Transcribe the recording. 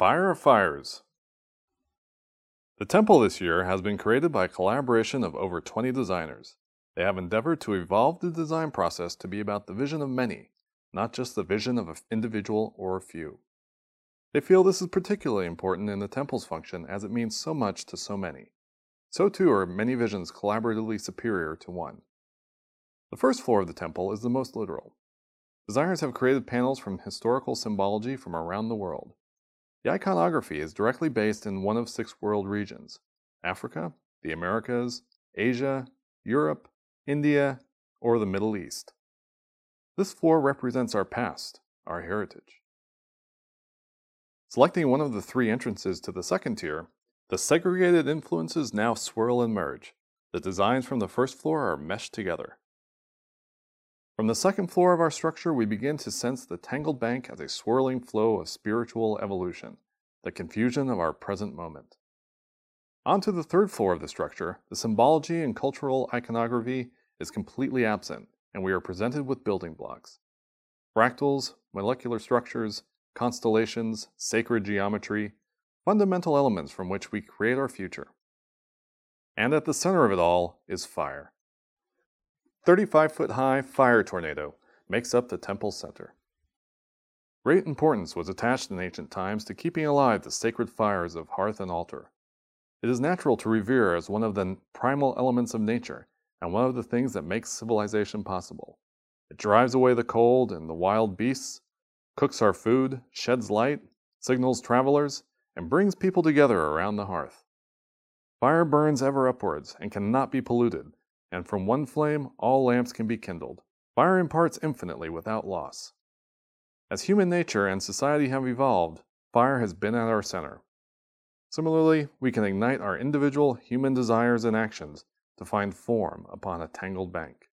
Fire of Fires. The temple this year has been created by a collaboration of over 20 designers. They have endeavored to evolve the design process to be about the vision of many, not just the vision of an individual or a few. They feel this is particularly important in the temple's function as it means so much to so many. So too are many visions collaboratively superior to one. The first floor of the temple is the most literal. Designers have created panels from historical symbology from around the world. The iconography is directly based in one of 6 world regions: Africa, the Americas, Asia, Europe, India, or the Middle East. This floor represents our past, our heritage. Selecting one of the 3 entrances to the second tier, the segregated influences now swirl and merge. The designs from the first floor are meshed together. From the second floor of our structure, we begin to sense the tangled bank as a swirling flow of spiritual evolution, the confusion of our present moment. Onto the third floor of the structure, the symbology and cultural iconography is completely absent, and we are presented with building blocks. Fractals, molecular structures, constellations, sacred geometry, fundamental elements from which we create our future. And at the center of it all is fire. 35-foot-high fire tornado makes up the temple's center. Great importance was attached in ancient times to keeping alive the sacred fires of hearth and altar. It is natural to revere as one of the primal elements of nature and one of the things that makes civilization possible. It drives away the cold and the wild beasts, cooks our food, sheds light, signals travelers, and brings people together around the hearth. Fire burns ever upwards and cannot be polluted, and from one flame all lamps can be kindled. Fire imparts infinitely without loss. As human nature and society have evolved, fire has been at our center. Similarly, we can ignite our individual human desires and actions to find form upon a tangled bank.